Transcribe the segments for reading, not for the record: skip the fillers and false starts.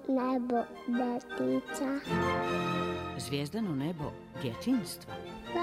nebo detica. Zvijezdano nebo djetinjstva. Da.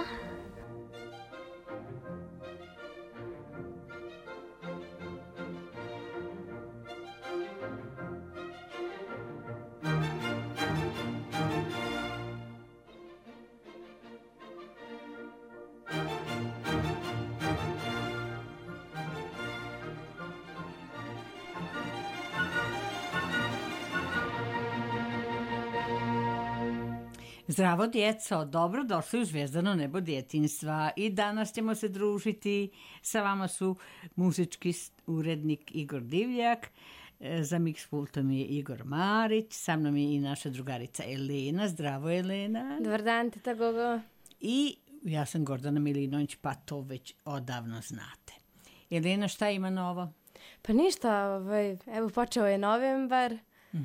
Zdravo djeco, dobro došli u Zvijezdano nebo djetinjstva i danas ćemo se družiti. Sa vama su muzički urednik Igor Divljak, za mix pultom je Igor Marić, sa mnom je i naša drugarica Elena. Zdravo Elena. Dobar dan, teta Gogo. I ja sam Gordana Milinović, pa to već odavno znate. Elena, šta ima novo? Pa ništa, evo počeo je novembar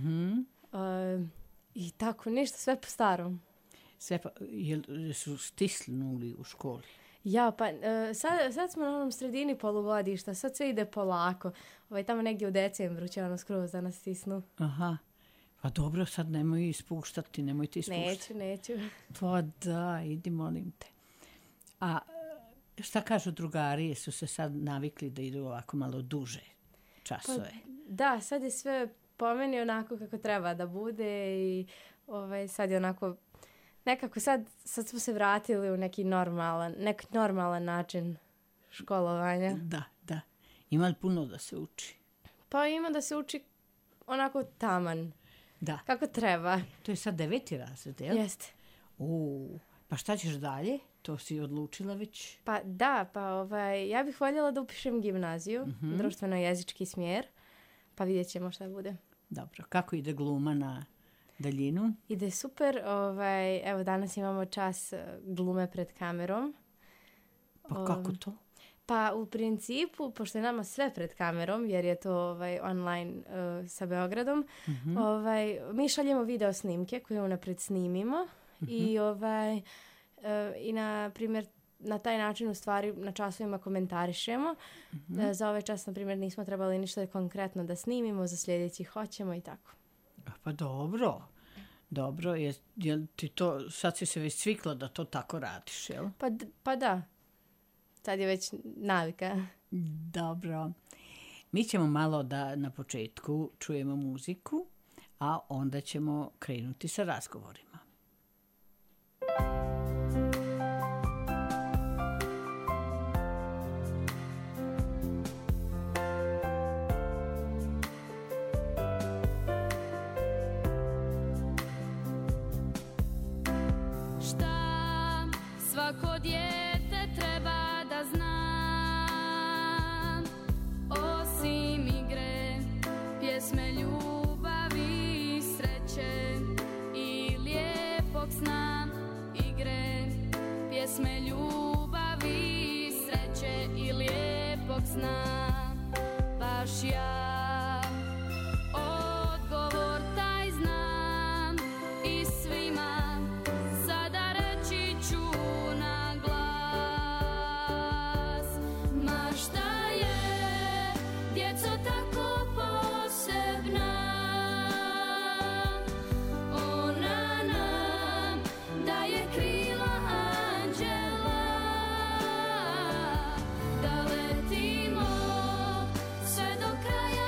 i tako ništa, sve po starom. Sve pa, su stisnuli u školi? Ja, pa sad smo na onom sredini polugodišta, sad sve ide polako. Tamo negdje u decembru će ono skroz da nas stisnu. Aha, pa dobro, sad nemoj ispuštati, nemojte ispuštati. Neću. Pa da, idi molim te. A šta kažu drugari, jesu se sad navikli da idu ovako malo duže časove? Pa, da, sad je sve po meni onako kako treba da bude i sad je onako, nekako sad smo se vratili u neki normalan način školovanja. Da. Ima li puno da se uči? Pa ima da se uči onako taman. Da. Kako treba. To je sad 9. razred, jel? Jeste. Pa šta ćeš dalje? To si odlučila već? Pa da, ja bih voljela da upišem gimnaziju, društveno-jezički smjer, pa vidjet ćemo šta bude. Dobro, kako ide gluma na daljinu? Ide super, evo danas imamo čas glume pred kamerom. Pa kako to? Pa u principu, pošto je nama sve pred kamerom, jer je to online sa Beogradom, mi šaljemo video snimke koje unapred snimimo i na primjer na taj način u stvari na časovima komentarišemo. Za ovaj čas, na primjer, nismo trebali ništa konkretno da snimimo, za sljedeći hoćemo i tako. Pa dobro, jel ti to, sad si se već svikla da to tako radiš, jel? Pa da, sad je već navika. Dobro, mi ćemo malo da na početku čujemo muziku, a onda ćemo krenuti sa razgovorima. Svako dijete treba da zna, osim igre, pjesme ljubavi i sreće i lijepog sna. Igre, pjesme ljubavi i sreće i lijepog sna. Baš ja odgovor taj znam i svima sada reći ću na glas. Ma šta je djeco tako posebna, ona nam daje krila anđela, da letimo sve do kraja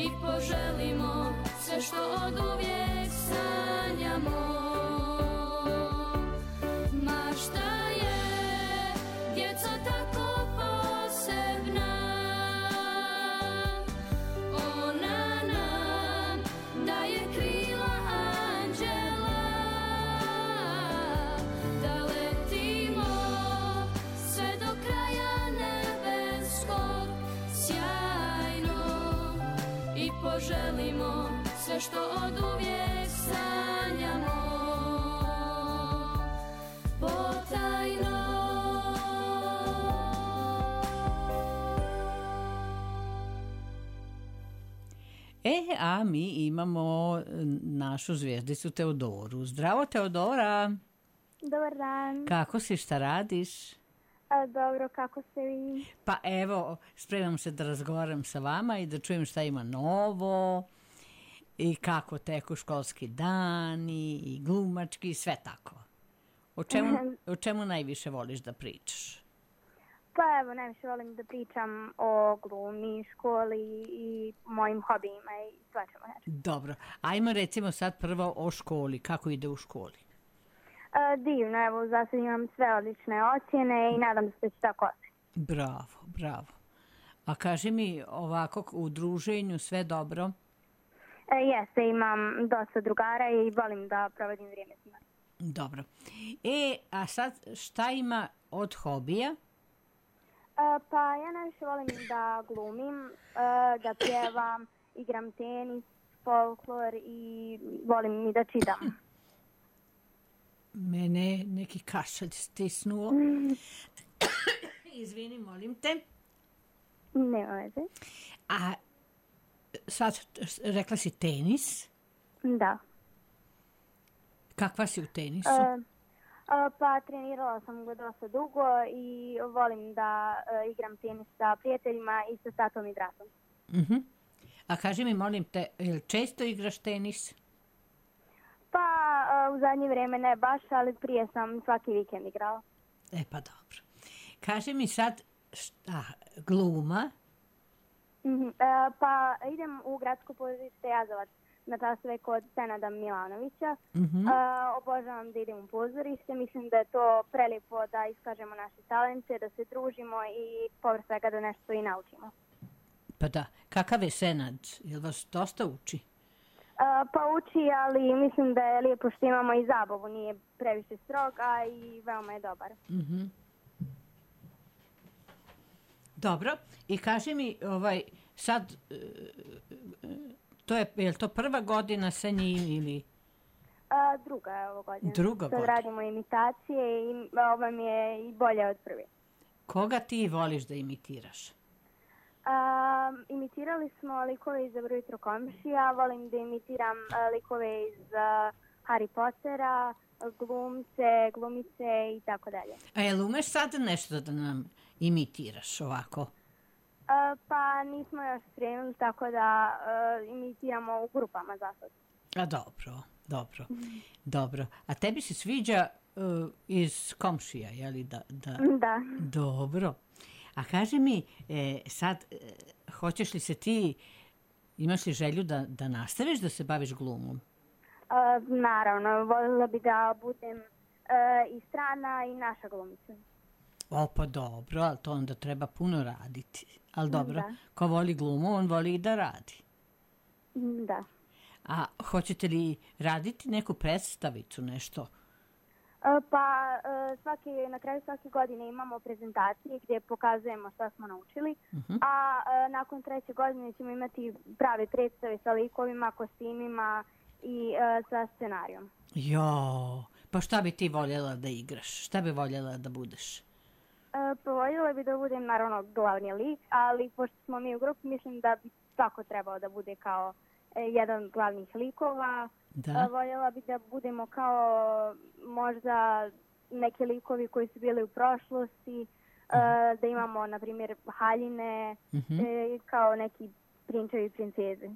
i poželimo sve što oduvijek sanjamo. Ma šta je, djeco, tako posebna? Ona nam daje krila anđela, da letimo sve do kraja nebeskog, sjajno, i poželimo sve što oduvijek sanjamo, potajno. A mi imamo našu zvijezdicu Teodoru. Zdravo, Teodora. Dobar dan. Kako si, šta radiš? Dobro, kako ste vi? Pa evo, spremam se da razgovaram sa vama i da čujem šta ima novo i kako teku školski dani i glumački, sve tako. O čemu najviše voliš da pričaš? Pa evo, najviše volim da pričam o glumi, školi i mojim hobijima i svačemu nešto. Dobro, ajmo recimo sad prvo o školi. Kako ide u školi? Divno, evo, za sad imam sve odlične ocjene i nadam se da će tako ostati. Bravo, bravo. A kaži mi ovako u druženju sve dobro? Jeste, imam dosta drugara i volim da provodim vrijeme s njima. Dobro. A sad šta ima od hobija? Pa ja najviše volim da glumim, da pjevam, igram tenis, folklor i volim i da čitam. Mene neki kašalj stisnuo. Izvini, molim te. Nema veze. A sad rekla si tenis? Da. Kakva si u tenisu? Pa trenirala sam ga dosta dugo i volim da igram tenis sa prijateljima i sa tatom i bratom. A kaži mi, molim te, jel često igraš tenis? Pa u zadnje vrijeme ne baš, ali prije sam svaki vikend igrala. Pa dobro. Kaži mi sad, gluma? Pa idem u gradsko pozorište Jazovac na časove kod Senada Milanovića. Obožavam da idem u pozorište. Mislim da je to prelijepo da iskažemo naše talente, da se družimo i povrh svega da nešto i naučimo. Pa da. Kakav je Senad? Jel vas dosta uči? Pa uči, ali mislim da je lijepo što imamo i zabavu. Nije previše strog, a i veoma je dobar. Dobro. I kaži mi, sad, je li to prva godina sa njim ili? Druga je ovo godina. Druga sad godina. Radimo imitacije i ova mi je i bolje od prve. Koga ti voliš da imitiraš? Imitirali smo likove iz Dobro jutro komšija, volim da imitiram likove iz Harry Pottera, glumce, glumice i tako dalje. A jel umeš sad nešto da nam imitiraš ovako? Pa nismo još spremili, tako da imitiramo u grupama za sad. A dobro. A tebi se sviđa iz komšija, je li da? Da. Dobro. A kaži mi, sad, hoćeš li se ti, imaš li želju da nastaviš da se baviš glumom? Naravno, voljela bi da budem i strana i naša glumica. Pa dobro, ali to onda treba puno raditi. Ali dobro, Da. ko voli glumu, on voli i da radi. Da. A hoćete li raditi neku predstavicu, nešto? Pa na kraju svake godine imamo prezentacije gdje pokazujemo šta smo naučili, a nakon 3. godine ćemo imati prave predstave sa likovima, kostimima i sa scenarijom. Pa šta bi ti voljela da igraš? Šta bi voljela da budeš? Pa voljela bi da budem naravno glavni lik, ali pošto smo mi u grupi, mislim da bi svako trebao da bude kao jedan od glavnih likova. Da. Voljela bi da budemo kao možda neki likovi koji su bili u prošlosti, da imamo, na primjer, haljine, kao neki prinčevi i princeze.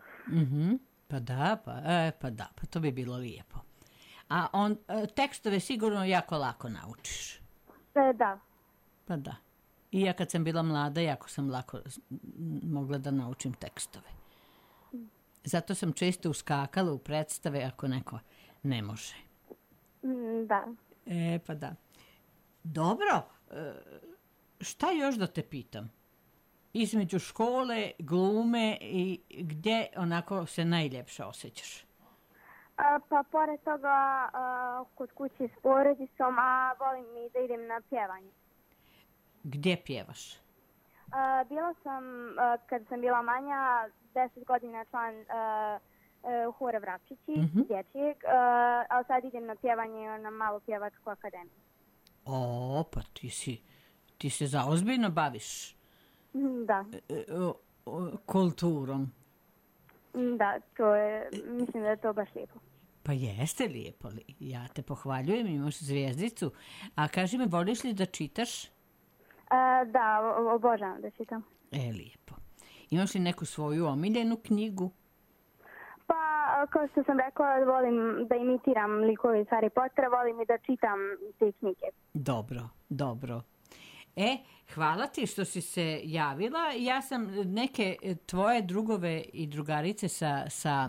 Pa to bi bilo lijepo. A tekstove sigurno jako lako naučiš. Da. Pa da. I ja kad sam bila mlada, jako sam lako mogla da naučim tekstove. Zato sam često uskakala u predstave ako neko ne može. Da. Pa da. Dobro, šta još da te pitam? Između škole, glume i gdje onako se najljepše osjećaš? Pa pored toga kod kuće s porodicom, a volim i da idem na pjevanje. Gdje pjevaš? Bila sam, kad sam bila manja, 10 godina član Hora Vrapčići, dječjeg, ali sad idem na pjevanje na malu pjevačku akademiju. Pa ti se zaozbiljno baviš? Da. Kulturom? Da, mislim da je to baš lijepo. Pa jeste lijepo. Ja te pohvaljujem, imaš zvijezdicu. A kaži mi, voliš li da čitaš? Da, obožavam da čitam. Lijepo. Imaš li neku svoju omiljenu knjigu? Pa, kao što sam rekla, volim da imitiram likove iz Harry Pottera, volim i da čitam te knjige. Dobro. Hvala ti što si se javila. Ja sam neke tvoje drugove i drugarice sa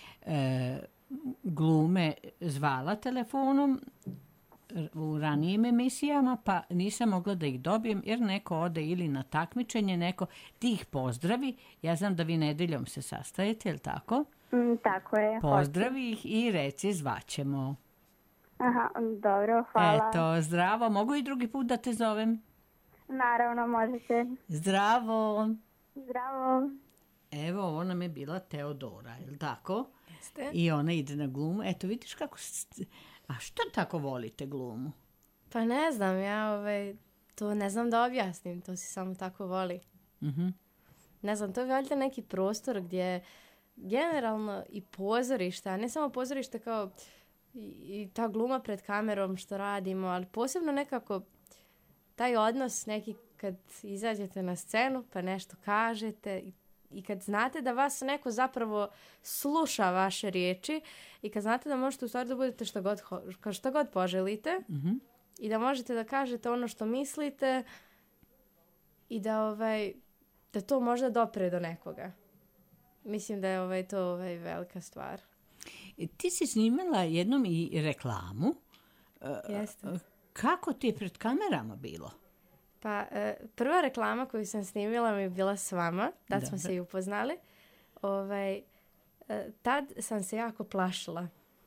glume zvala telefonom u ranijim emisijama, pa nisam mogla da ih dobijem jer neko ode ili na takmičenje, neko ti ih pozdravi. Ja znam da vi nedeljom se sastajete, je li tako? Tako je. Pozdravi ih i reci zvaćemo. Aha, dobro, hvala. Eto, zdravo. Mogu i drugi put da te zovem? Naravno, možete. Zdravo. Zdravo. Evo, ovo nam je bila Teodora, je li tako? Jeste. I ona ide na glumu. Eto, vidiš kako... A što tako volite glumu? Pa ne znam, ja to ne znam da objasnim, to si samo tako voli. Ne znam, to je valjda neki prostor gdje generalno i pozorište, a ne samo pozorište kao i ta gluma pred kamerom što radimo, ali posebno nekako taj odnos neki kad izađete na scenu pa nešto kažete i kad znate da vas neko zapravo sluša vaše riječi i kad znate da možete u stvari da budete što god poželite i da možete da kažete ono što mislite i da to možda dopre do nekoga. Mislim da je to velika stvar. Ti si snimila jednom i reklamu. Jeste. Kako ti je pred kamerama bilo? Pa prva reklama koju sam snimila mi je bila s vama. Tad smo se i upoznali. Tad sam se jako plašila.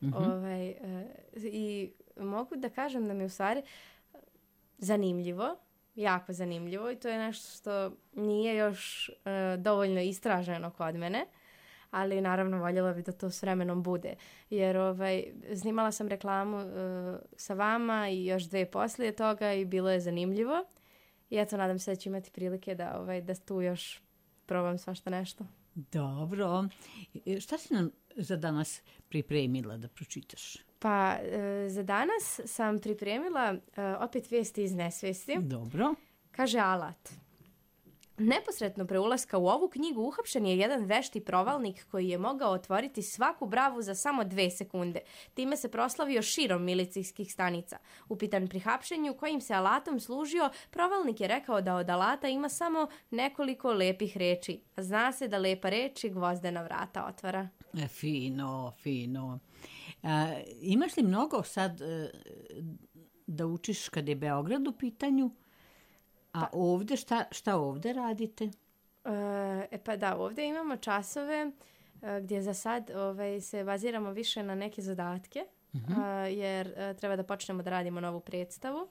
I mogu da kažem da mi je u stvari zanimljivo. Jako zanimljivo i to je nešto što nije još dovoljno istraženo kod mene, ali naravno voljela bi da to s vremenom bude. Jer snimala sam reklamu sa vama i još 2 poslije toga i bilo je zanimljivo. I eto, nadam se da ću imati prilike da tu još probam svašta nešto. Dobro. Šta si nam za danas pripremila da pročitaš? Pa, za danas sam pripremila opet vijesti iz nesvijesti. Dobro. Kaže Alat. Neposredno pre ulaska u ovu knjigu uhapšen je jedan vešti provalnik koji je mogao otvoriti svaku bravu za samo 2 sekunde. Time se proslavio širom milicijskih stanica. Upitan pri hapšenju kojim se alatom služio, provalnik je rekao da od alata ima samo nekoliko lepih reči. Zna se da lepa reči gvozdena vrata otvara. Fino. Imaš li mnogo sad da učiš kad je Beograd u pitanju? A ovdje, šta ovdje radite? Pa da, ovdje imamo časove gdje za sad se baziramo više na neke zadatke, jer treba da počnemo da radimo novu predstavu.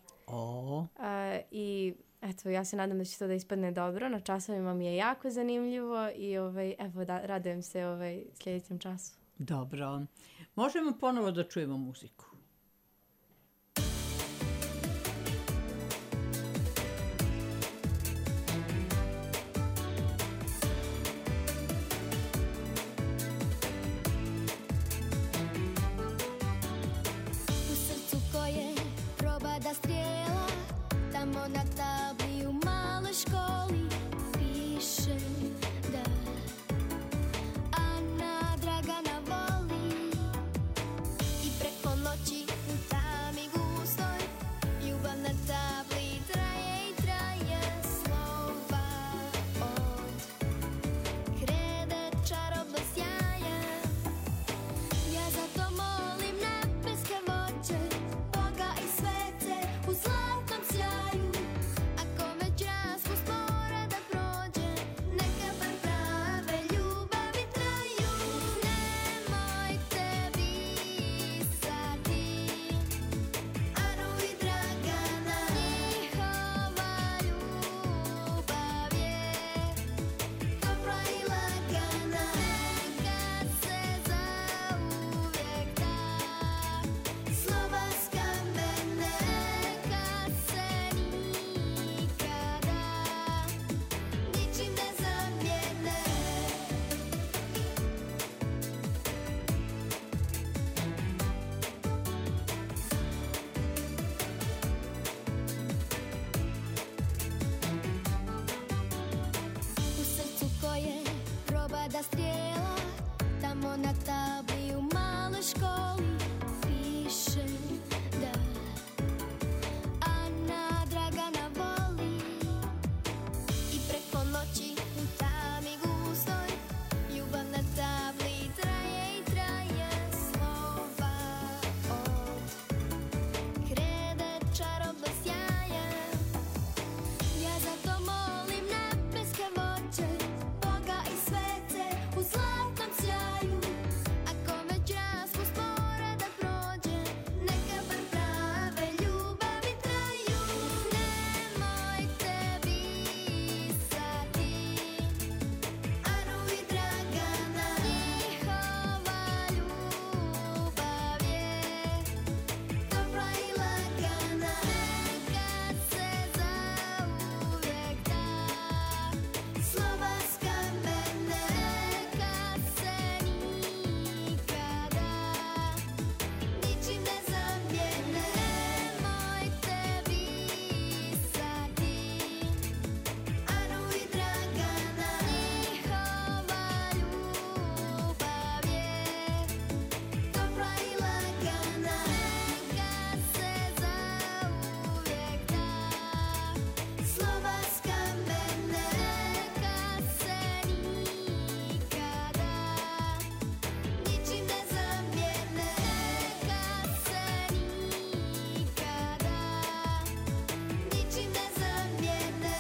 I eto, ja se nadam da će to da ispadne dobro. Na časovima mi je jako zanimljivo i radujem se sljedećem času. Dobro. Možemo ponovo da čujemo muziku. Na tabli u maloj školi piše da Ana Dragana voli i preko noći Tamo na tabli u maloj školi piše da Ana Dragana voli. I preko noći u tami gustoj ljubav na tabli traje i traje. Slova od krede čarobno sjaje. Ja zato molim nebeske voće, Boga i svece u zlatnom sjaju. Ako već raspust mora da prođe, neka bar prave ljubavi traju. Nemojte pisati Anu i Dragana, njihova ljubav je topla i lagana. Neka se zauvijek da slova s kamene, neka se nikada ničim ne zamijene. Nemojte pisati Anu i Dragana, njihova ljubav je topla i lagana. Neka se zauvijek da slova s kamene, neka se nikada ničim ne zamijene. Neka se nikada ničim ne zamijene.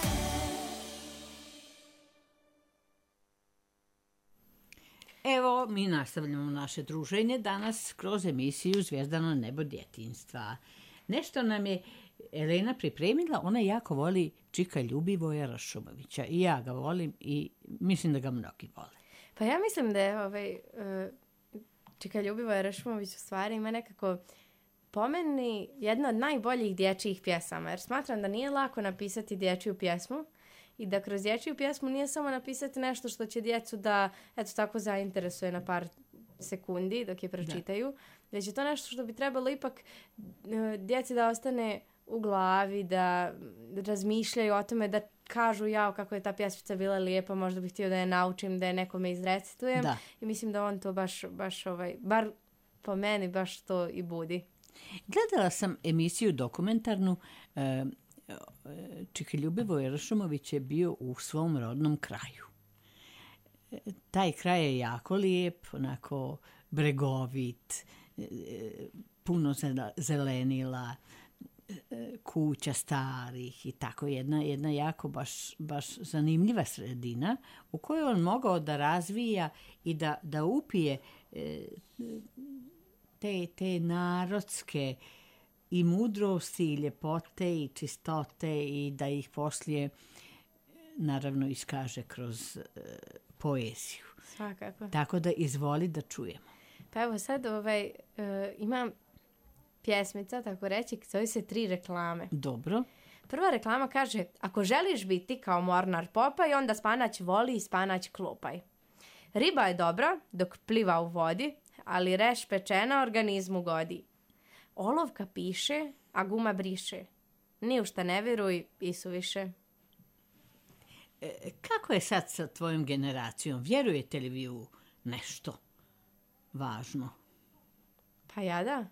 Evo, mi nastavljamo naše druženje danas kroz emisiju Zvijezdano nebo djetinjstva. Nešto nam je Elena pripremila, ona jako voli Čika Ljubivoja Rašumovića. I ja ga volim i mislim da ga mnogi vole. Pa ja mislim da je Čika Ljubivoje Rašumović u stvari ima nekako po meni jedna od najboljih dječjih pjesama, jer smatram da nije lako napisati dječju pjesmu i da kroz dječju pjesmu nije samo napisati nešto što će djecu da eto tako zainteresuje na par sekundi dok je pročitaju, već je to nešto što bi trebalo ipak djeci da ostane u glavi, da razmišljaju o tome, da kažu jao kako je ta pjesmica bila lijepa, možda bih htio da je naučim, da je nekome izrecitujem. Da. I mislim da on to baš bar po meni baš to i budi. Gledala sam emisiju dokumentarnu. Čika Ljubivoje Rašumović je bio u svom rodnom kraju. Taj kraj je jako lijep, onako bregovit, puno zelenila, kuća starih i tako jedna jako baš zanimljiva sredina u kojoj on mogao da razvija i da upije te narodske i mudrosti i ljepote i čistote i da ih poslije naravno iskaže kroz poeziju. Svakako. Tako da izvoli da čujemo. Pa evo sad imam pjesmica, tako reći, zove se 3 reklame. Dobro. Prva reklama kaže: ako želiš biti kao Mornar Popaj, onda spanać voli i spanać klopaj. Riba je dobra dok pliva u vodi, ali reš pečena organizmu godi. Olovka piše, a guma briše. Ni u šta ne vjeruj, isuviše. Kako je sad sa tvojom generacijom? Vjerujete li vi u nešto važno? Pa ja da.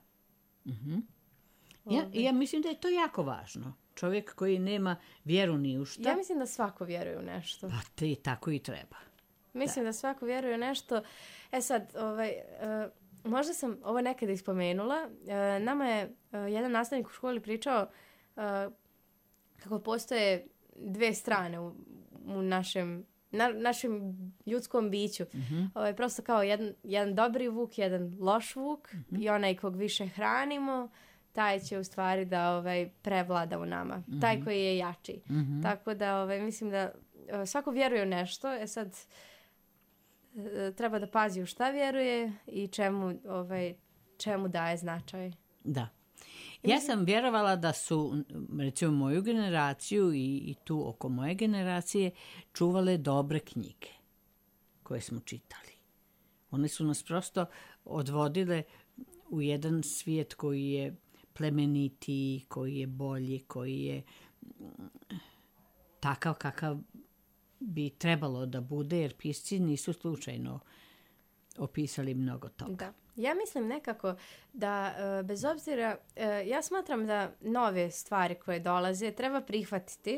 Ja mislim da je to jako važno. Čovjek koji nema vjeru ni u šta. Ja mislim da svako vjeruje u nešto. Pa te tako i treba. Mislim da svako vjeruje u nešto. Sad, možda sam ovo nekada ispomenula. Nama je jedan nastavnik u školi pričao kako postoje 2 strane u našem ljudskom biću. Prosto kao jedan dobri vuk, jedan loš vuk i onaj kog više hranimo, taj će u stvari da prevlada u nama. Taj koji je jači. Tako da mislim da svako vjeruje u nešto. Sad treba da pazi u šta vjeruje i čemu daje značaj. Da. Ja sam vjerovala da su, recimo, moju generaciju i tu oko moje generacije čuvale dobre knjige koje smo čitali. One su nas prosto odvodile u jedan svijet koji je plemenitiji, koji je bolji, koji je takav kakav bi trebalo da bude, jer pisci nisu slučajno opisali mnogo toga. Da. Ja mislim nekako da bez obzira, ja smatram da nove stvari koje dolaze treba prihvatiti.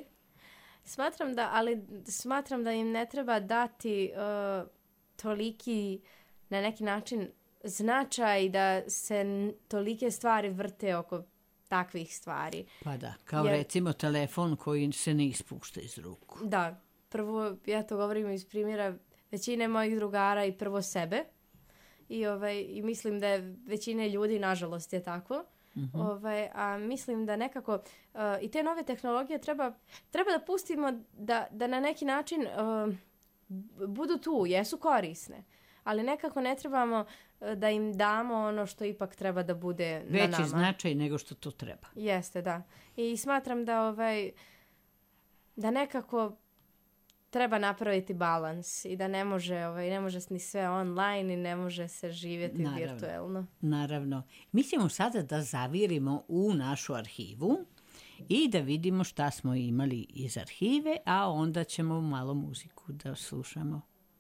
Smatram da im ne treba dati toliki na neki način značaj da se tolike stvari vrte oko takvih stvari. Pa da, kao recimo telefon koji se ne ispušta iz ruku. Da, prvo ja to govorim iz primjera većine mojih drugara i prvo sebe. I mislim da je većine ljudi, nažalost, je tako. A mislim da nekako i te nove tehnologije treba da pustimo da na neki način budu tu, jesu korisne. Ali nekako ne trebamo da im damo ono što ipak treba da bude na nama. Veći značaj nego što to treba. Jeste, da. I smatram da nekako treba napraviti balans i da ne može ni sve online i ne može se živjeti virtuelno. Naravno. Mi ćemo sada da zavirimo u našu arhivu i da vidimo šta smo imali iz arhive, a onda ćemo malo muziku da slušamo.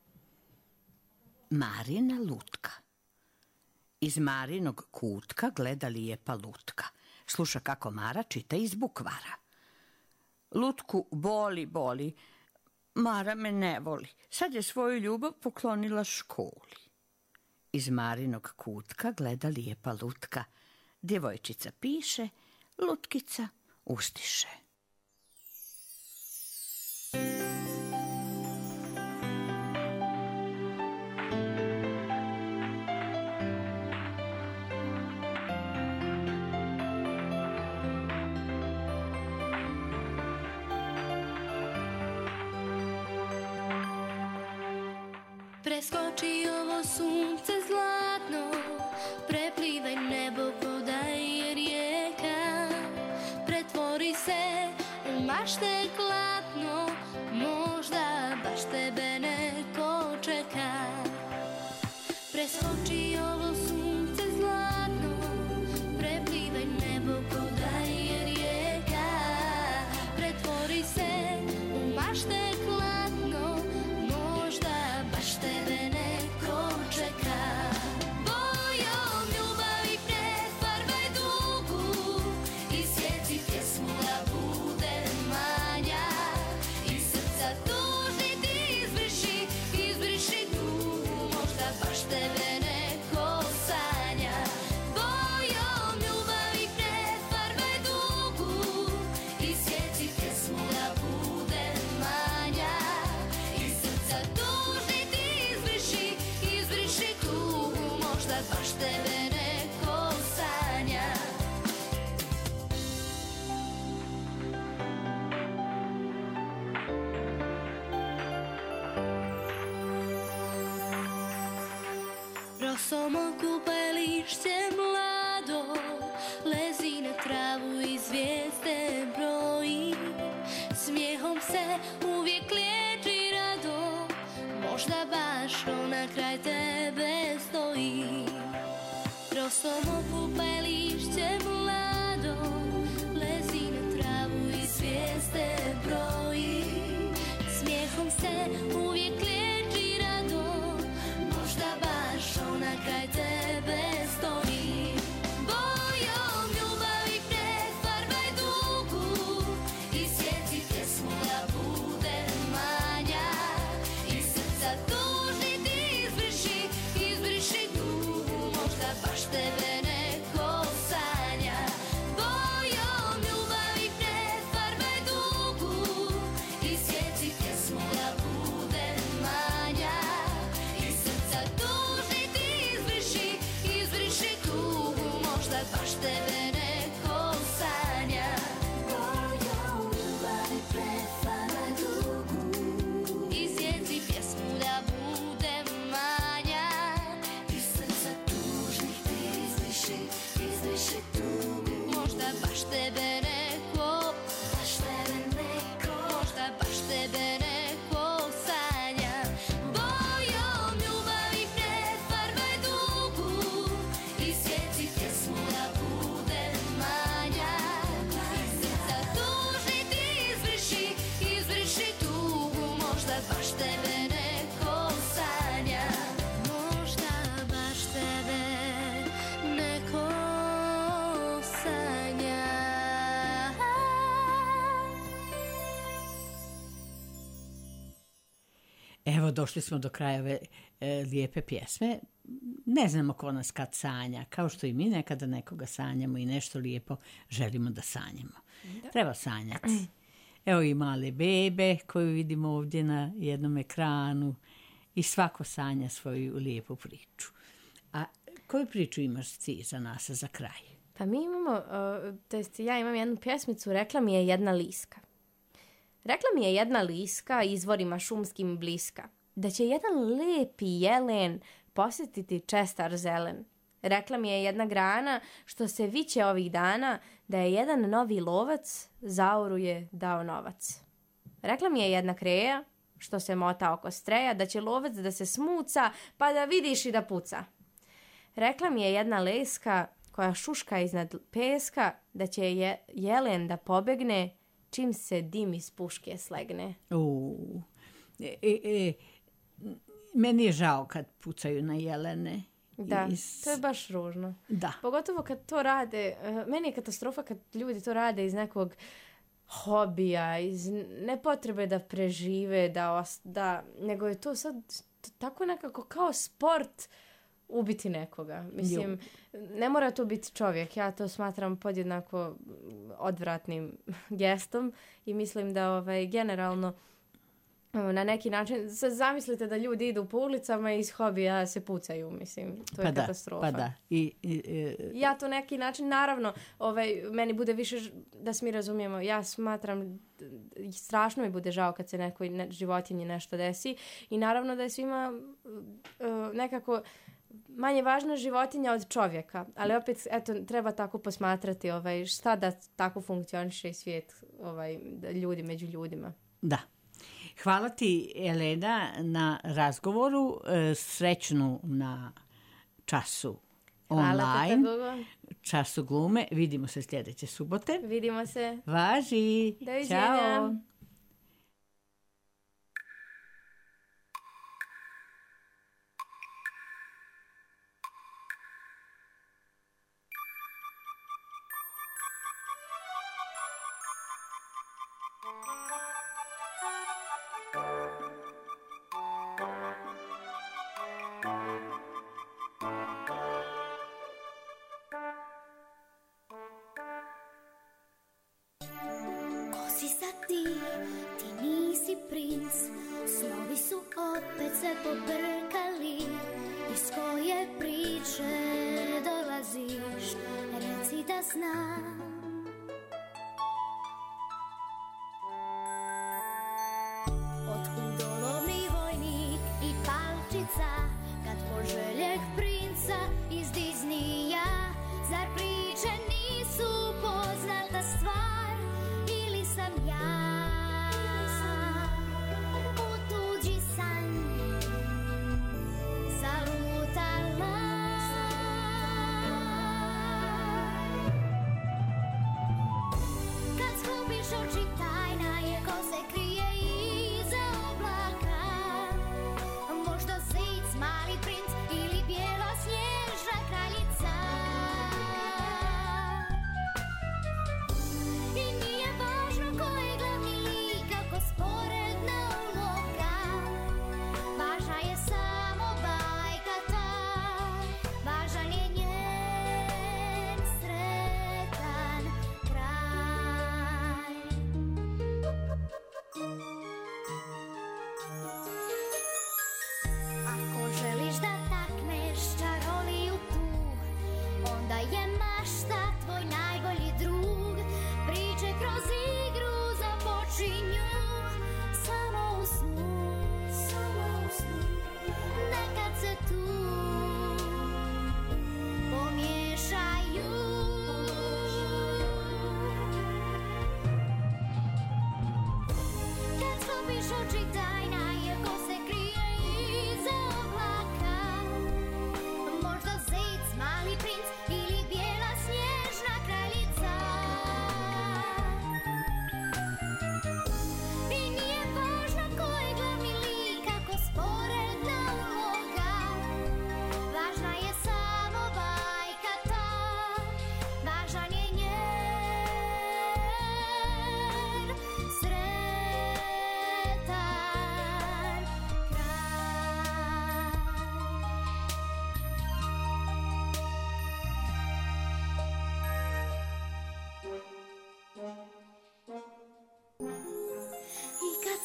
Marina lutka. Iz Marinog kutka gleda lijepa lutka. Sluša kako Mara čita iz bukvara. Lutku boli, Mara me ne voli. Sad je svoju ljubav poklonila školi. Iz Marinog kutka gleda lijepa lutka. Djevojčica piše, lutkica ustiše. Preskoči ovo sunce zlatno, preplivaj nebo koda je rijeka, pretvori se u mašte klatno, možda baš tebe neko čeka. Preskoči ovo sunce zlatno, preplivaj nebo koda je rijeka, pretvori se u mašte klatno, možda baš tebe neko čeka. Bojom ljubavi prefarbaj dugu i sjeci pjesmu da bude manja. Iz srca tužni ti izbriši tugu, možda baš tebe neko sanja. Bojom ljubavi prefarbaj dugu i sjeci pjesmu da bude manja. Iz srca tužni ti izbriši tugu, možda baš tebe neko sanja. Rosom okupališće mlado, lezi na travu i zvijezde broji, smijehom se uvijek liječi rado, možda baš ona kraj tebe stoji. Rosom okupališće mlado, lezi na travu i zvijezde broji, smijehom se uvijek liječi rado, možda baš ona kraj tebe stoji. Bojom ljubavi prefarbaj dugu i sjeci pjesmu da bude manja. Iz srca tužni ti izbriši tugu, možda baš tebe neko sanja. Bojom ljubavi prefarbaj dugu i sjeci pjesmu da bude manja. Iz srca tužni ti izbriši tugu, možda baš tebe neko sanja. Bojom ljubavi prefarbaj dugu i sjeci pjesmu da bude manja. Iz srca tužnih ti izbriši tugu, možda baš tebe neko, možda baš tebe neko sanja. Bojom ljubavi prefarbaj dugu i sjeci pjesmu da bude došli smo do kraja ove lijepe pjesme. Ne znamo ko nas kad sanja, kao što i mi nekada nekoga sanjamo i nešto lijepo želimo da sanjamo. Treba sanjati. Evo i male bebe koju vidimo ovdje na jednom ekranu i svako sanja svoju lijepu priču. A koju priču imaš ti za nas za kraj? Pa mi imamo, ja imam jednu pjesmicu, rekla mi je jedna liska. Rekla mi je jedna liska izvorima šumskim bliska, da će jedan lepi jelen posjetiti čestar zelen. Rekla mi je jedna grana što se viće ovih dana, da je jedan novi lovac zauru je dao novac. Rekla mi je jedna kreja što se mota oko streja, da će lovac da se smuca pa da vidiš i da puca. Rekla mi je jedna leska koja šuška iznad peska, da će jelen da pobegne čim se dim iz puške slegne. Meni je žao kad pucaju na jelene. Da, to je baš ružno. Da. Pogotovo kad to rade, meni je katastrofa kad ljudi to rade iz nekog hobija, iz nepotrebe da prežive, nego je to sad tako nekako kao sport ubiti nekoga. Mislim, ne mora to biti čovjek. Ja to smatram podjednako odvratnim gestom i mislim da generalno na neki način, zamislite da ljudi idu po ulicama i iz hobija se pucaju, mislim, to je katastrofa. Pa da. Ja to neki način, naravno, meni bude više, da se mi razumijemo, ja smatram, strašno mi bude žao kad se nekoj životinji nešto desi i naravno da je svima nekako manje važna životinja od čovjeka, ali opet, eto, treba tako posmatrati šta da tako funkcioniše i svijet ljudi među ljudima. Da. Hvala ti, Elena, na razgovoru. Srećnu na času online. Času glume. Vidimo se sljedeće subote. Vidimo se. Važi. Doviđenja. Ćao.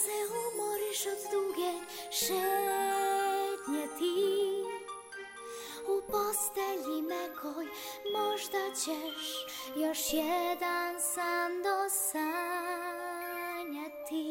se umoriš od duge šetnje ti, u postelji mekoj možda ćeš još jedan san dosanjati.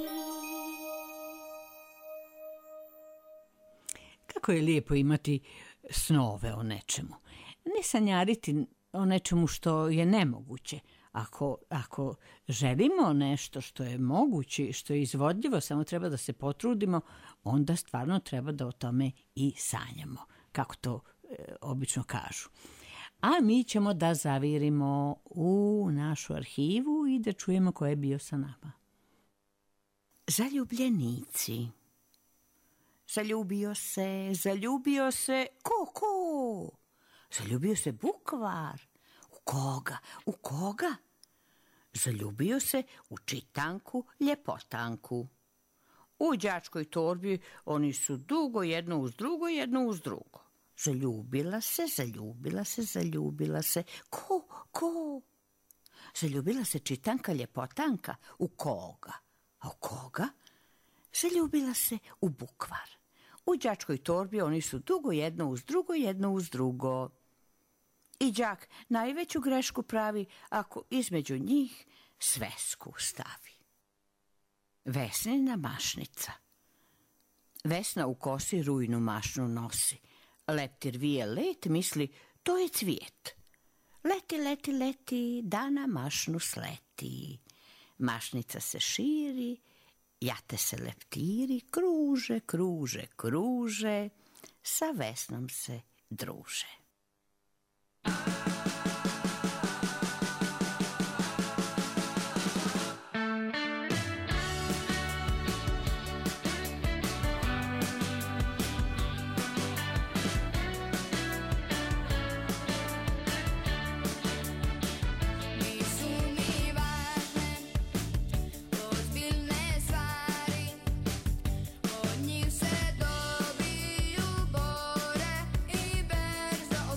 Kako je lijepo imati snove o nečemu. Ne sanjariti o nečemu što je nemoguće. Ako želimo nešto što je moguće, što je izvodljivo, samo treba da se potrudimo, onda stvarno treba da o tome i sanjamo, kako to obično kažu. A mi ćemo da zavirimo u našu arhivu i da čujemo ko je bio sa nama. Zaljubljenici. Zaljubio se ko? Zaljubio se bukvar. U koga? Zaljubio se u čitanku, ljepotanku. U đačkoj torbi oni su dugo jedno uz drugo. Zaljubila se. Ko? Zaljubila se čitanka, ljepotanka. U koga? A u koga? Zaljubila se u bukvar. U đačkoj torbi oni su dugo jedno uz drugo. I đak najveću grešku pravi ako između njih svesku stavi. Vesnina mašnica. Vesna u kosi rujnu mašnu nosi. Leptir vije let, misli, to je cvijet. Leti, da na mašnu sleti. Mašnica se širi, jate se leptiri, kruže, sa Vesnom se druže. Od njih se dobiju bore i berzo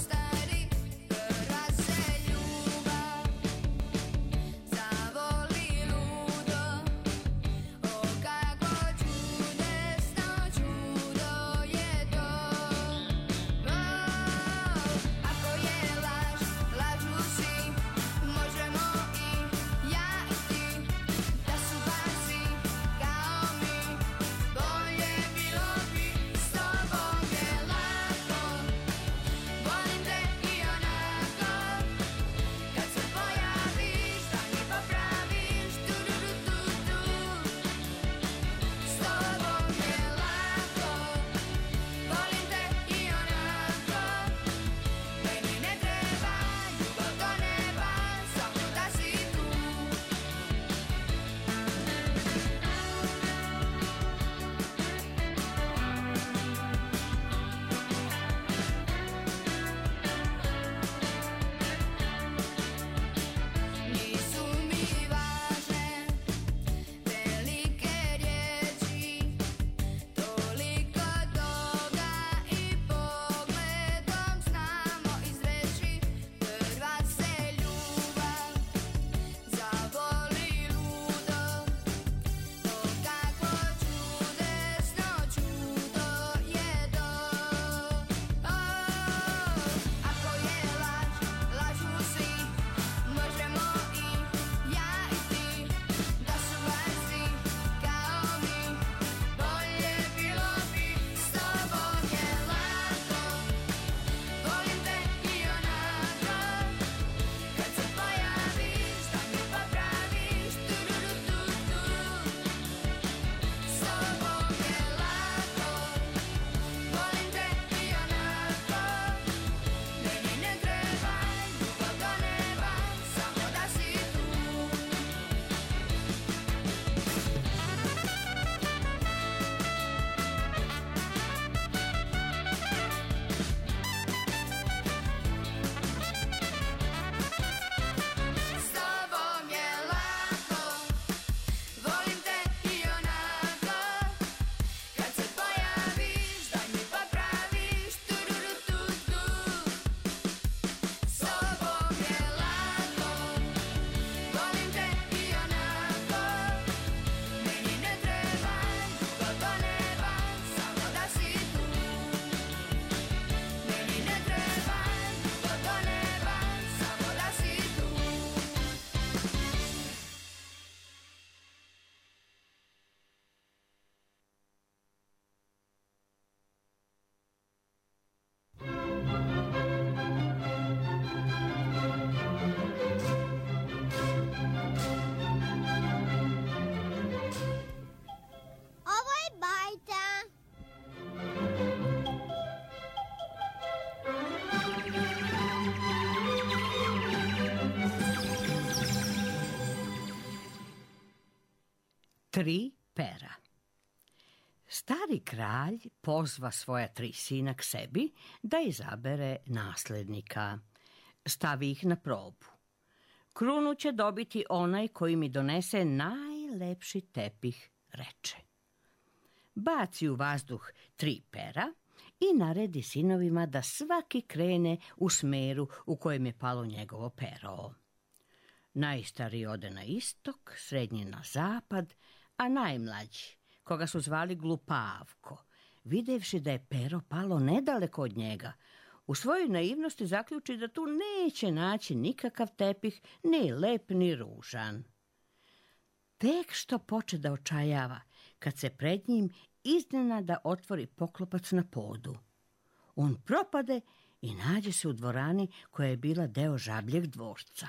3 pera. Stari kralj pozva svoja 3 sina k sebi da izabere naslednika. Stavi ih na probu. Krunu će dobiti onaj koji mi donese najlepši tepih, reče. Baci u vazduh 3 pera i naredi sinovima da svaki krene u smeru u kojem je palo njegovo pero. Najstariji ode na istok, srednji na zapad, a najmlađi, koga su zvali Glupavko, videvši da je pero palo nedaleko od njega, u svojoj naivnosti zaključi da tu neće naći nikakav tepih, ni lep, ni ružan. Tek što poče da očajava, kad se pred njim iznenada otvori poklopac na podu. On propade i nađe se u dvorani koja je bila deo žabljeg dvorca.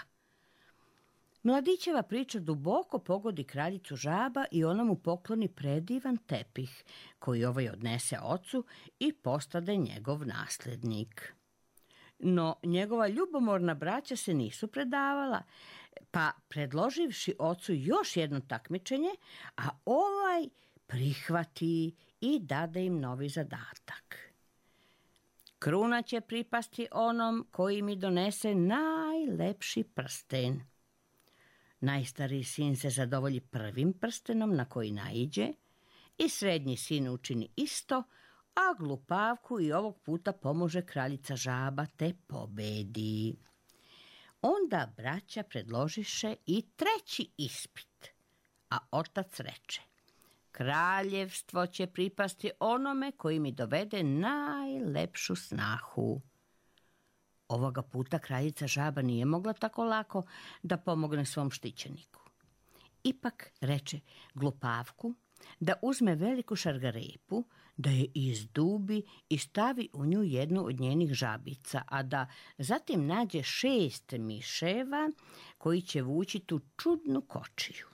Mladićeva priča duboko pogodi kraljicu žaba i ona mu pokloni predivan tepih, koji ovaj odnese ocu i postade njegov naslednik. No, njegova ljubomorna braća se nisu predavala, pa predloživši ocu još jedno takmičenje, a ovaj prihvati i dade im novi zadatak. Kruna će pripasti onom koji mi donese najlepši prsten. Najstariji sin se zadovolji prvim prstenom na koji naiđe i srednji sin učini isto, a Glupavku i ovog puta pomože kraljica žaba te pobedi. Onda braća predložiše i 3. ispit, a otac reče: kraljevstvo će pripasti onome koji mi dovede najlepšu snahu. Ovoga puta kraljica žaba nije mogla tako lako da pomogne svom štićeniku. Ipak reče Glupavku da uzme veliku šargarepu, da je izdubi i stavi u nju jednu od njenih žabica, a da zatim nađe 6 miševa koji će vući tu čudnu kočiju.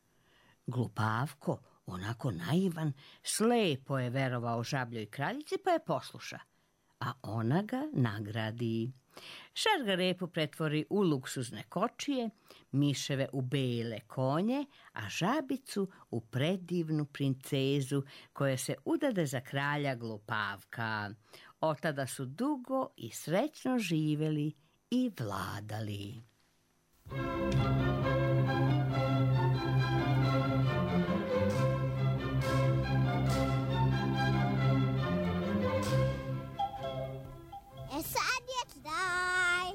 Glupavko, onako naivan, slepo je verovao žabljoj kraljici pa je posluša, a ona ga nagradi. Šargarepu pretvori u luksuzne kočije, miševe u bele konje, a žabicu u predivnu princezu koja se udade za kralja Glupavka. Od tada su dugo i srećno živeli i vladali. Sad je kraj.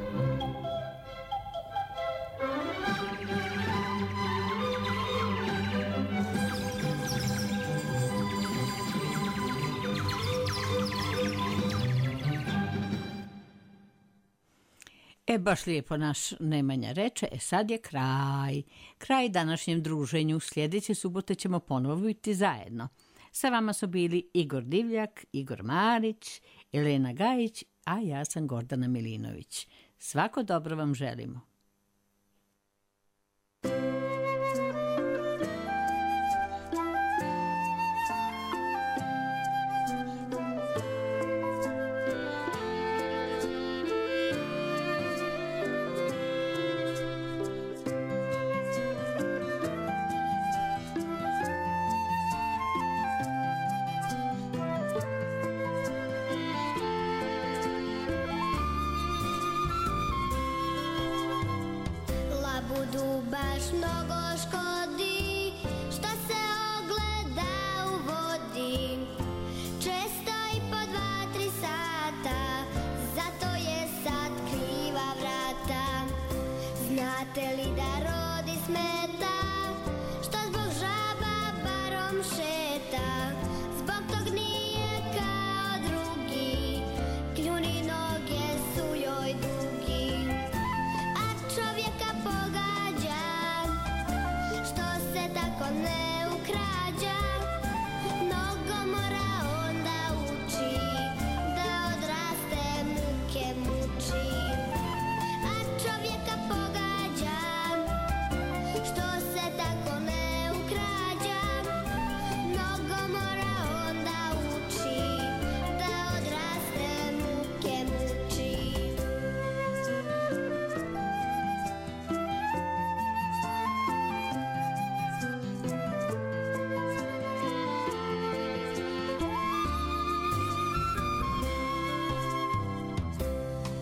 Baš lijepo naš Nemanja reče, sad je kraj. Kraj današnjem druženju. Sljedeće subote ćemo ponovo biti zajedno. Sa vama su bili Igor Divljak, Igor Marić, Elena Gajić, a ja sam Gordana Milinović. Svako dobro vam želimo.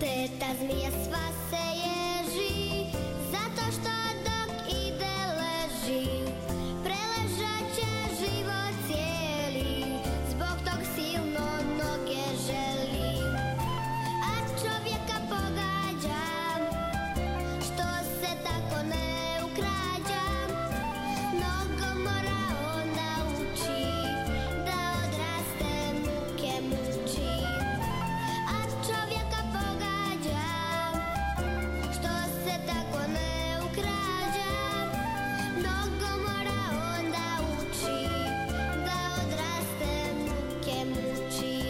Teta zmija sva se ježi, zato što dok ide leži, preležat će život cijeli, zbog tog silno noge želi. A čovjeka pogađa, što se tako ne ukrađa, mnogo mora onda uči, da odraste muke muči. A čovjeka pogađa, što se tako ne ukrađa, mnogo mora onda uči, da odraste muke muči.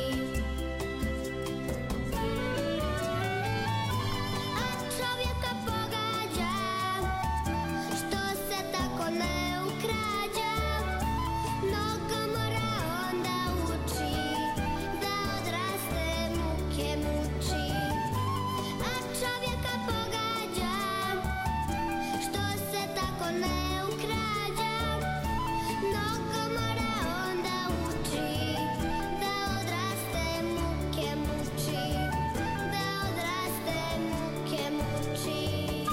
A čovjeka pogađa, što se tako ne ukrađa, mnogo mora onda uči, da odraste muke muči. A čovjeka pogađa, što se tako ne ukrađa, mnogo mora onda uči, da odraste muke muči, da odraste muke muči.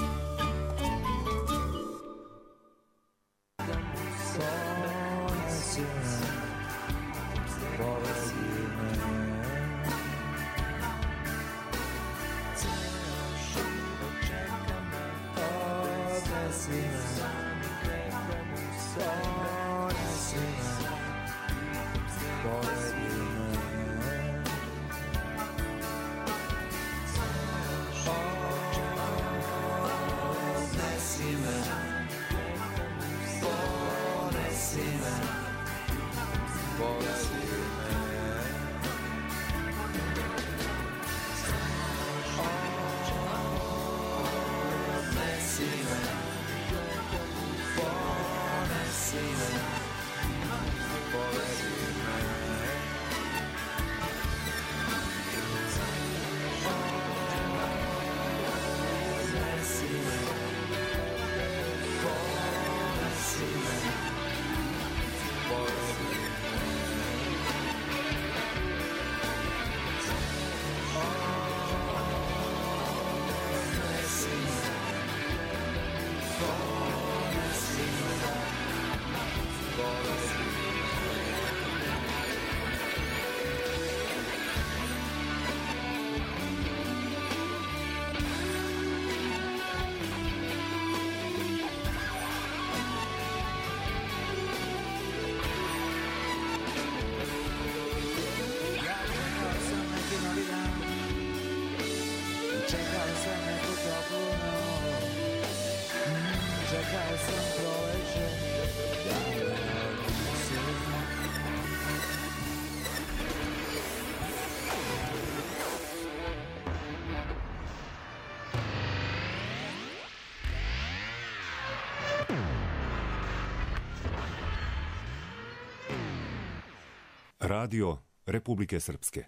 Radio Republike Srpske.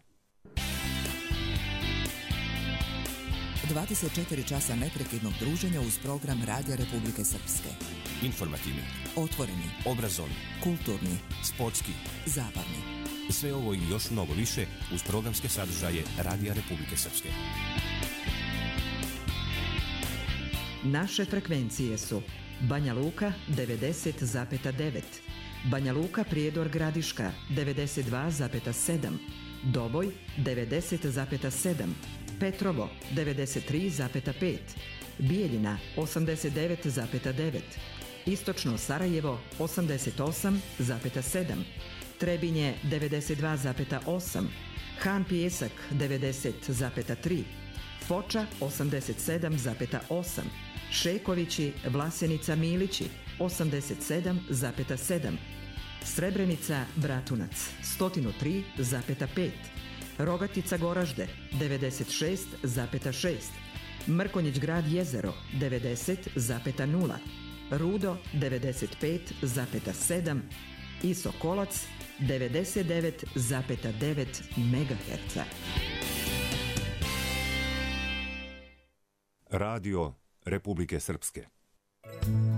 24 časa neprekidnog druženja uz program Radija Republike Srpske. Informativni, Otvoreni, obrazovni, kulturni, sportski, zabavni. sve ovo i još mnogo više uz programske sadržaje Radija Republike Srpske. Naše frekvencije su Banja Luka 90,9, Banja Luka Prijedor Gradiška 92,7, Doboj 90,7, Petrovo 93,5, Bijeljina 89,9, Istočno Sarajevo 88,7, Trebinje 92,8, Han Pijesak 90,3, Foča 87,8, Šekovići, Vlasenica, Milići 87,7, Srebrenica, Bratunac 103,5, Rogatica, Goražde 96,6, Mrkonjić Grad Jezero 90,0, Rudo 95,7 i Sokolac 99,9 MHz. Radio Republike Srpske.